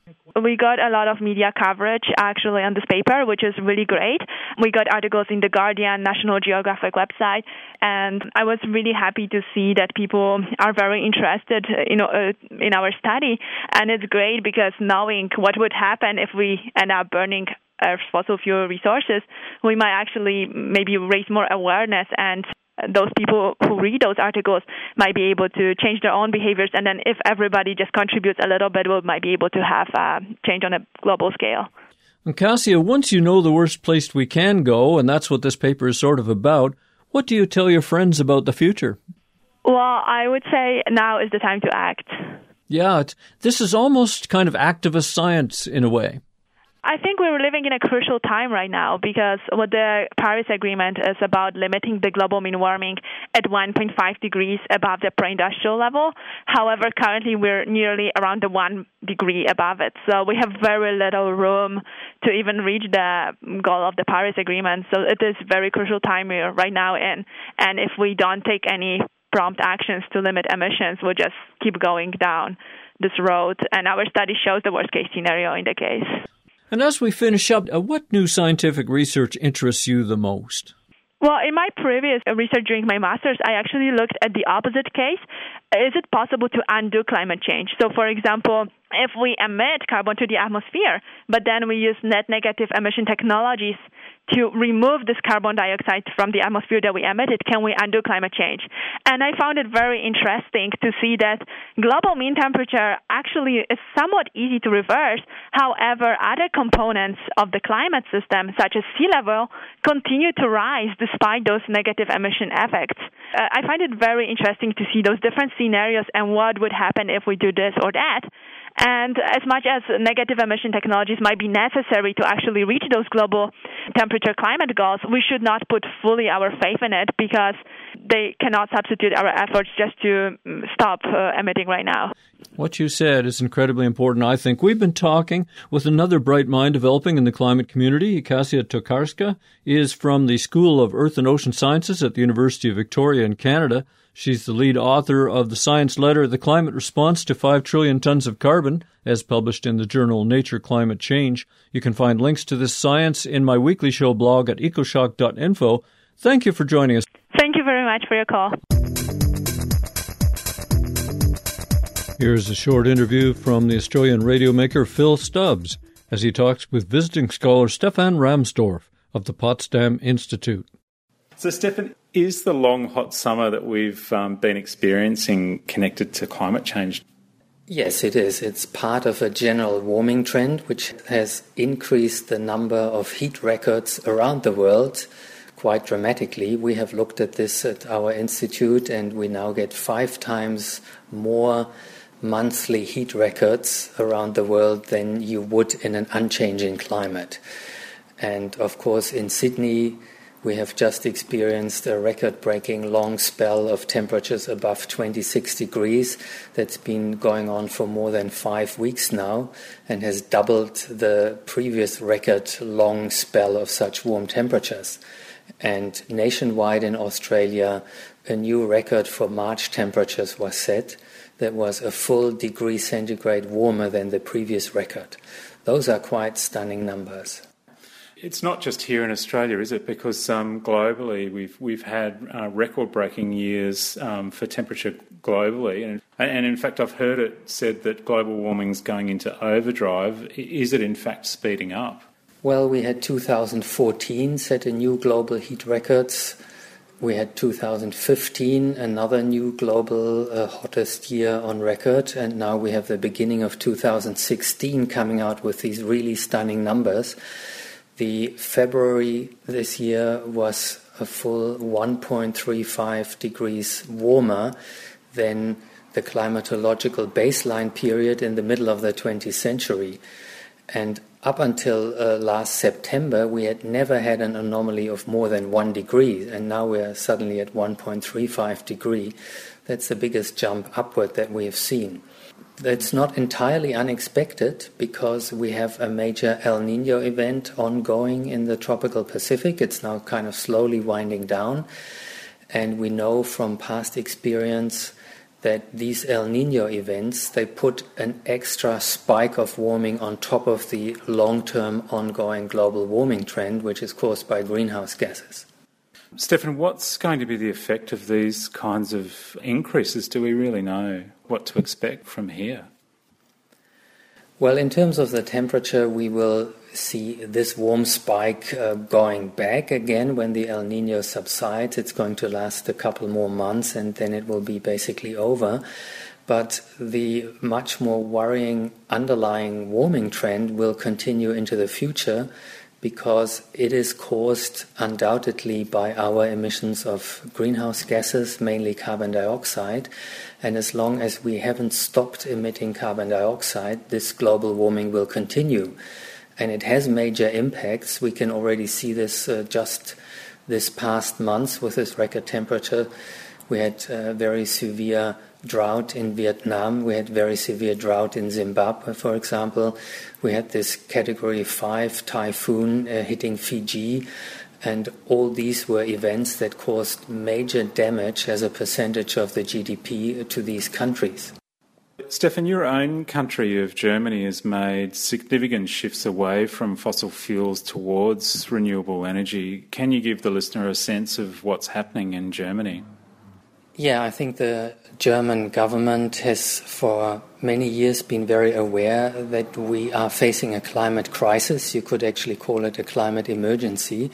We got a lot of media coverage actually on this paper, which is really great. We got articles in The Guardian, National Geographic website, and I was really happy to see that people are very interested in our study. And it's great because knowing what would happen if we end up burning Earth's fossil fuel resources, we might actually maybe raise more awareness, and those people who read those articles might be able to change their own behaviors. And then if everybody just contributes a little bit, we might be able to have change on a global scale. And Cassia, once you know the worst place we can go, and that's what this paper is sort of about, what do you tell your friends about the future? Well, I would say now is the time to act. Yeah, this is almost kind of activist science in a way. I think we're living in a crucial time right now because what the Paris Agreement is about limiting the global mean warming at 1.5 degrees above the pre-industrial level. However, currently we're nearly around the 1 degree above it. So we have very little room to even reach the goal of the Paris Agreement. So it is a very crucial time we're right now in. And if we don't take any prompt actions to limit emissions, we'll just keep going down this road. And our study shows the worst-case scenario in the case. And as we finish up, what new scientific research interests you the most? Well, in my previous research during my master's, I actually looked at the opposite case. Is it possible to undo climate change? So, for example, if we emit carbon to the atmosphere, but then we use net negative emission technologies to remove this carbon dioxide from the atmosphere that we emitted, can we undo climate change? And I found it very interesting to see that global mean temperature actually is somewhat easy to reverse. However, other components of the climate system, such as sea level, continue to rise despite those negative emission effects. I find it very interesting to see those different scenarios and what would happen if we do this or that. And as much as negative emission technologies might be necessary to actually reach those global temperature climate goals, we should not put fully our faith in it because they cannot substitute our efforts just to stop emitting right now. What you said is incredibly important, I think. We've been talking with another bright mind developing in the climate community. Kasia Tokarska is from the School of Earth and Ocean Sciences at the University of Victoria in Canada. She's the lead author of the science letter, The Climate Response to 5 Trillion Tons of Carbon, as published in the journal Nature Climate Change. You can find links to this science in my weekly show blog at ecoshock.info. Thank you for joining us. Thank you very much for your call. Here's a short interview from the Australian radio maker Phil Stubbs as he talks with visiting scholar Stefan Ramsdorf of the Potsdam Institute. So, Stefan, is the long, hot summer that we've been experiencing connected to climate change? Yes, it is. It's part of a general warming trend which has increased the number of heat records around the world quite dramatically. We have looked at this at our institute and we now get 5 times more monthly heat records around the world than you would in an unchanging climate. And of course in Sydney we have just experienced a record-breaking long spell of temperatures above 26 degrees that's been going on for more than 5 weeks now and has doubled the previous record long spell of such warm temperatures. And nationwide in Australia, a new record for March temperatures was set that was a full degree centigrade warmer than the previous record. Those are quite stunning numbers. It's not just here in Australia, is it? Because globally we've had record-breaking years for temperature globally. And in fact, I've heard it said that global warming's going into overdrive. Is it in fact speeding up? Well, we had 2014 set a new global heat records We had 2015, another new global hottest year on record, and now we have the beginning of 2016 coming out with these really stunning numbers. The February this year was a full 1.35 degrees warmer than the climatological baseline period in the middle of the 20th century. And up until last September, we had never had an anomaly of more than 1 degree, and now we are suddenly at 1.35 degree. That's the biggest jump upward that we have seen. That's not entirely unexpected because we have a major El Niño event ongoing in the tropical Pacific. It's now kind of slowly winding down, and we know from past experience that these El Niño events, they put an extra spike of warming on top of the long-term ongoing global warming trend, which is caused by greenhouse gases. Stefan, what's going to be the effect of these kinds of increases? Do we really know what to expect from here? Well, in terms of the temperature, we will see this warm spike going back again when the El Niño subsides. It's going to last a couple more months and then it will be basically over. But the much more worrying underlying warming trend will continue into the future because it is caused undoubtedly by our emissions of greenhouse gases, mainly carbon dioxide. And as long as we haven't stopped emitting carbon dioxide, this global warming will continue. And it has major impacts. We can already see this just this past month with this record temperature. We had very severe drought in Vietnam. We had very severe drought in Zimbabwe, for example. We had this Category 5 typhoon hitting Fiji. And all these were events that caused major damage as a percentage of the GDP to these countries. Stefan, your own country of Germany has made significant shifts away from fossil fuels towards renewable energy. Can you give the listener a sense of what's happening in Germany? Yeah, I think the German government has for many years been very aware that we are facing a climate crisis. You could actually call it a climate emergency.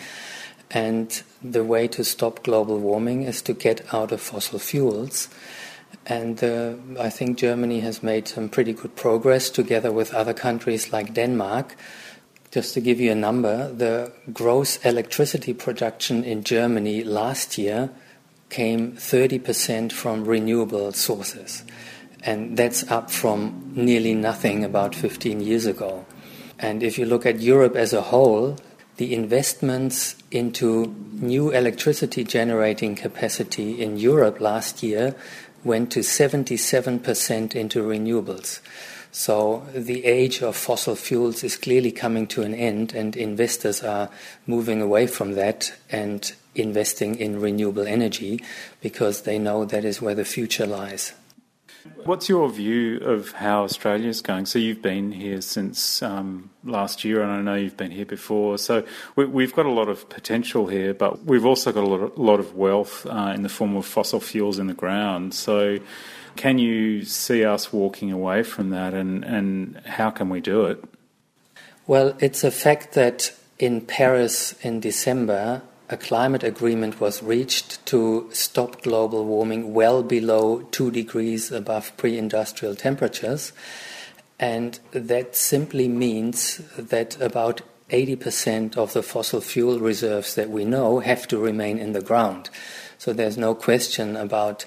And the way to stop global warming is to get out of fossil fuels. And I think Germany has made some pretty good progress together with other countries like Denmark. Just to give you a number, the gross electricity production in Germany last year came 30% from renewable sources. And that's up from nearly nothing about 15 years ago. And if you look at Europe as a whole, the investments into new electricity generating capacity in Europe last year went to 77% into renewables. So the age of fossil fuels is clearly coming to an end, and investors are moving away from that and investing in renewable energy because they know that is where the future lies. What's your view of how Australia is going? So you've been here since last year, and I know you've been here before. So we've got a lot of potential here, but we've also got a lot of wealth in the form of fossil fuels in the ground. So can you see us walking away from that, and how can we do it? Well, it's a fact that in Paris in December, a climate agreement was reached to stop global warming well below 2 degrees above pre-industrial temperatures. And that simply means that about 80% of the fossil fuel reserves that we know have to remain in the ground. So there's no question about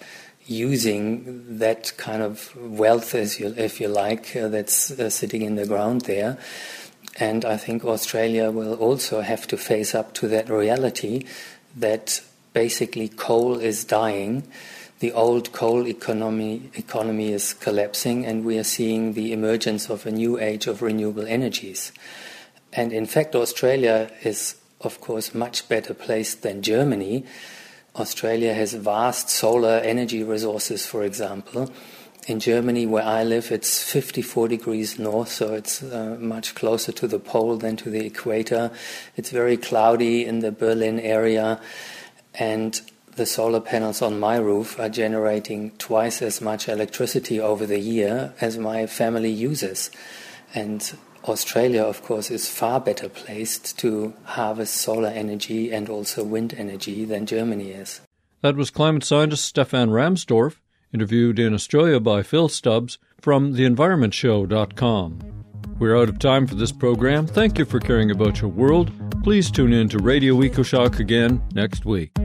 using that kind of wealth, if you like, that's sitting in the ground there. And I think Australia will also have to face up to that reality that basically coal is dying. The old coal economy is collapsing, and we are seeing the emergence of a new age of renewable energies. And in fact, Australia is, of course, much better placed than Germany. Australia has vast solar energy resources, for example. In Germany, where I live, it's 54 degrees north, so it's much closer to the pole than to the equator. It's very cloudy in the Berlin area, and the solar panels on my roof are generating twice as much electricity over the year as my family uses. And Australia, of course, is far better placed to harvest solar energy and also wind energy than Germany is. That was climate scientist Stefan Ramsdorf, interviewed in Australia by Phil Stubbs from theenvironmentshow.com. We're out of time for this program. Thank you for caring about your world. Please tune in to Radio EcoShock again next week.